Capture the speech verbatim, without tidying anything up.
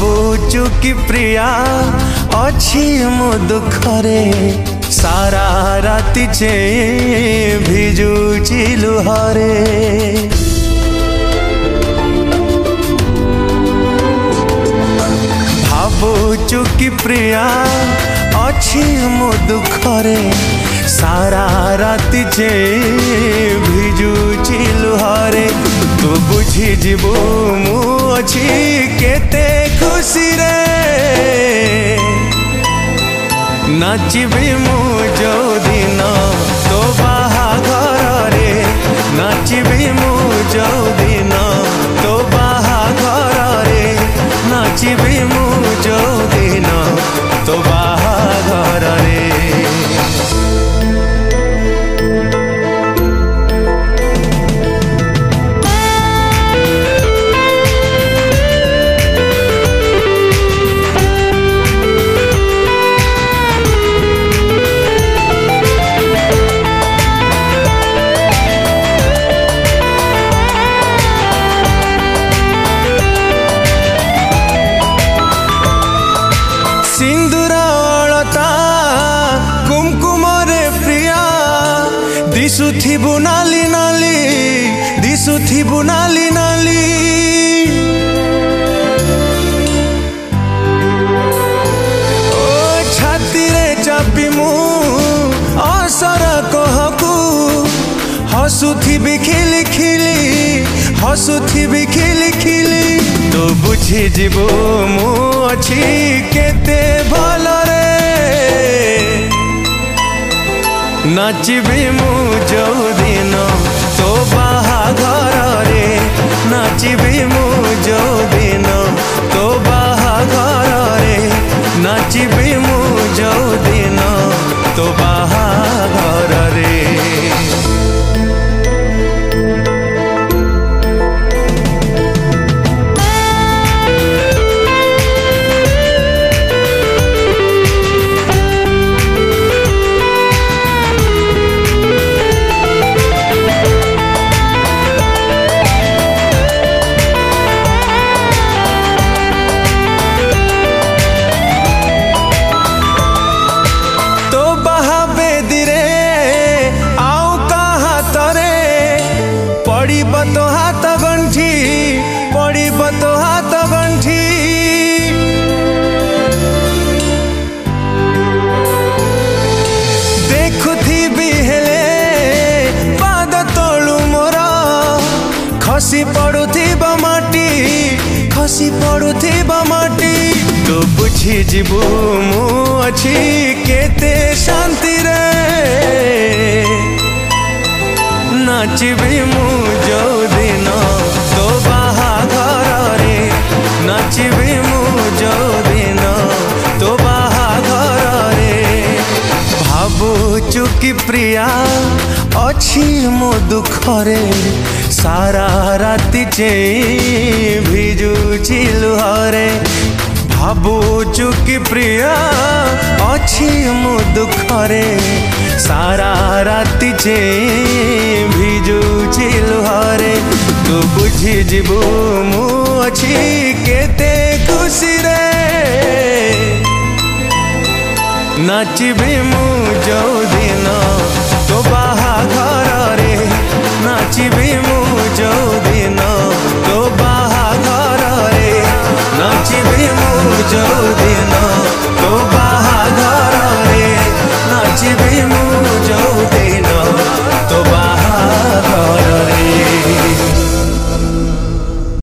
भावुचु कि प्रिया अच्छी मो दुखरे सारा राति चे भिजुची लुहरे। भावुचु कि प्रिया अच्छी मो दुखरे सारा राति चे भिजुची लुहरे। तू बुझी जीवु मु अच्छी केते खुशी रे नाचिबी मु जो दिन तो बाहाघर रे। नाचिबी मु जो दिन तो बाहाघर रे। नाचिबी मु जो दिन तो बाहाघर रे। सिंदूर अलता कुमकुम रे प्रिया दिशुथिबु नाली नाली दिशुथिबु नाली नाली। ओ छाती रे चापी मु असर कहकु हसुथिबि खिली खिली हसुथिबि खिली खिली। तो बुझी जीवु मु अच्छी केते भल रे नाचिबी मु जो दिन तो बाहाघर रे। नाचिबी मु जो दिन तो बाहाघर रे। नाचिबी मु जो दिन तो बाहाघर रे। पड़ीब तो हाथ गंठी पड़ीब तो हाथ गंठी। देखुथिबी हेले पाद तलु मोर खसी पड़ुथिब माटी खसी पड़ुथिब माटी। तो बुझी जीवु मु अच्छी केते शांति रे नाचिबी मु जो दिन तो बाहाघर रे। नाचिबी मु जो दिन तो बाहाघर रे। भावुचु कि प्रिया अच्छी मो दुखरे सारा राति चे भिजुची लुहरे। भावुचु कि प्रिया अच्छी मो दुखरे सारा राति चे भिजुची लुहरे। तू बुझी जीवु मु अच्छी केते खुशी रे नाचिबी मु जो